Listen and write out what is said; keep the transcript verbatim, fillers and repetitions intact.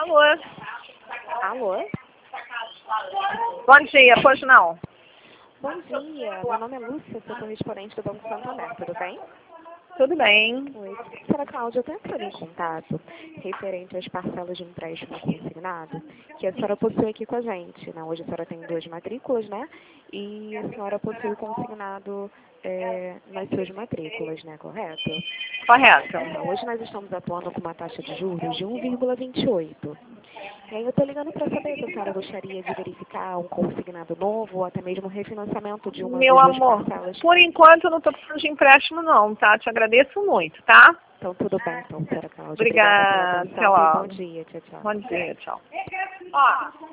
Alô? Alô? Bom dia, pois não? Bom dia, meu nome é Lúcia, sou correspondente do Banco Santander, tudo bem? Tudo bem. Oi, senhora Cláudia, eu tenho que entrar em contato referente às parcelas de empréstimo consignado que a senhora possui aqui com a gente, né? Hoje a senhora tem duas matrículas, né? E a senhora possui consignado é, nas suas matrículas, né? Correto? Correto. Então, hoje nós estamos atuando com uma taxa de juros de um vírgula vinte e oito. E aí eu estou ligando para saber se a senhora gostaria de verificar um consignado novo ou até mesmo um refinanciamento de uma Meu das duas amor, parcelas. por enquanto eu não estou precisando de empréstimo não, tá? Te agradeço muito, tá? Então tudo bem, então, senhora Cláudia. Obrigada pela Obrigada, até atenção e bom logo. dia. Tchau, tchau. Bom dia, tchau. Ó.